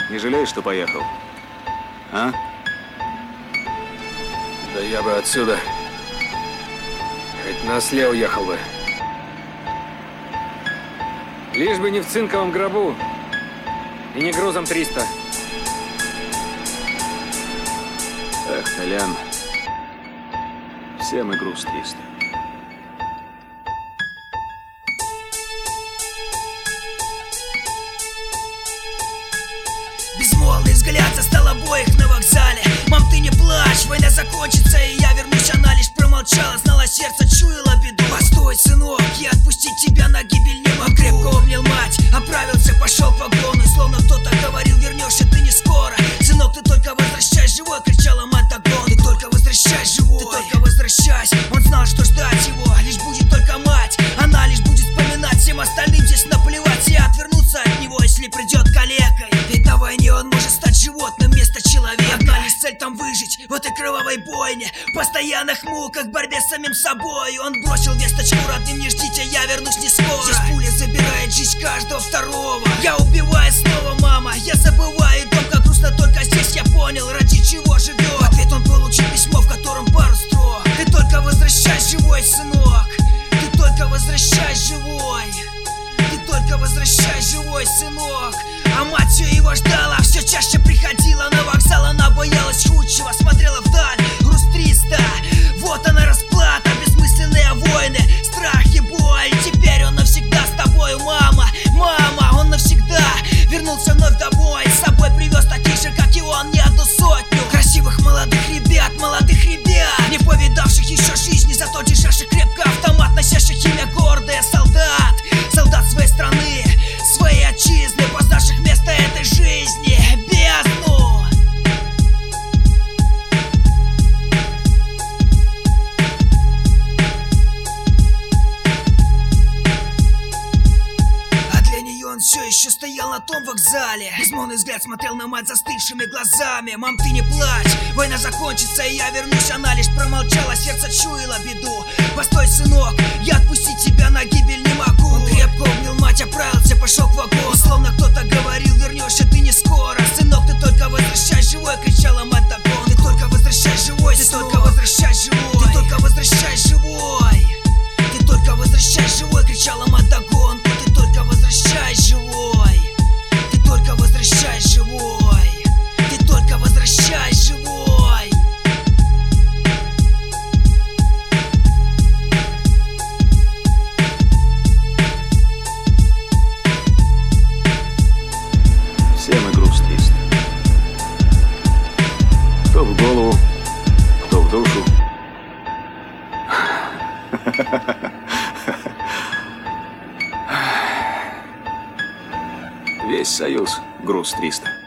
Не жалеешь, что поехал? А? Да я бы отсюда хоть на осле уехал бы. Лишь бы не в цинковом гробу и не грузом 300. Эх, Толян, все мы груз 300. Безмолвный взгляд застал обоих на вокзале. Мам, ты не плачь, война закончится и я вернусь. Она лишь промолчала, знала сердце, чуяла беду. Постой, сынок, я отпустить тебя на гибель не могу. Крепко обнял мать, оправился, пошел по гону. Словно кто-то говорил, вернешься ты не скоро. Сынок, ты только возвращай живой, кричала мать догон. Ты только возвращай живой, ты только возвращайся. Он знал, что ждать его лишь будет только мать. Она лишь будет вспоминать, всем остальным здесь наплевать. И отвернуться от него, если придет калекой. Ведь на войне он может стать животным вместо человека. Одна лишь цель там выжить в этой кровавой бойне, в постоянных муках, в борьбе с самим собой. Он бросил весточку родным: не ждите, я вернусь не скоро. Здесь пуля забирает жизнь каждого второго. Я убиваю снова, мама, я забываю дом. Как грустно, только здесь я понял, ради чего живет. В ответ он получил письмо, в котором пару строк: ты только возвращай живой, сынок. Ты только возвращай живой. Ты только возвращай живой, сынок. А мать все его ждала, все чаще приходила на вокзал. Она боялась худшего, смотрела вдаль. Груз 300, вот она расплата. Бессмысленные войны, страх и боль. Теперь он навсегда с тобою, мама. Мама, он навсегда вернулся вновь домой. С собой привез таких же, как и он, не одну сотню красивых молодых ребят, не повидавших еще жизни, зато державших крепко автомат, носящих имя гордое солдат. Солдат своей страны, своей отчизны, познавших место этой жизни, бездну. А для нее он все еще стоял на том вокзале. Безмолвный взгляд смотрел на мать застывшими глазами. Мам, ты не плачь, война закончится и я вернусь. Она лишь промолчала, сердце чуяло беду. Постой, сынок, я отпустить тебя на гибель не могу. Он крепко обнял мать, оправился, пошел к вагону. И словно кто-то говорил, вернешься ты не скоро. Сынок, ты только возвращай живой, кричала мать догон. Ты только возвращай живой, ты только возвращай живой. Ты только возвращай живой. Ты только возвращай живой, кричала мать догон. Ты только возвращай живой. Ты только возвращай живой. Ты только возвращай живой. Все мы груз 300. Кто в голову, кто в душу. Весь союз груз 300.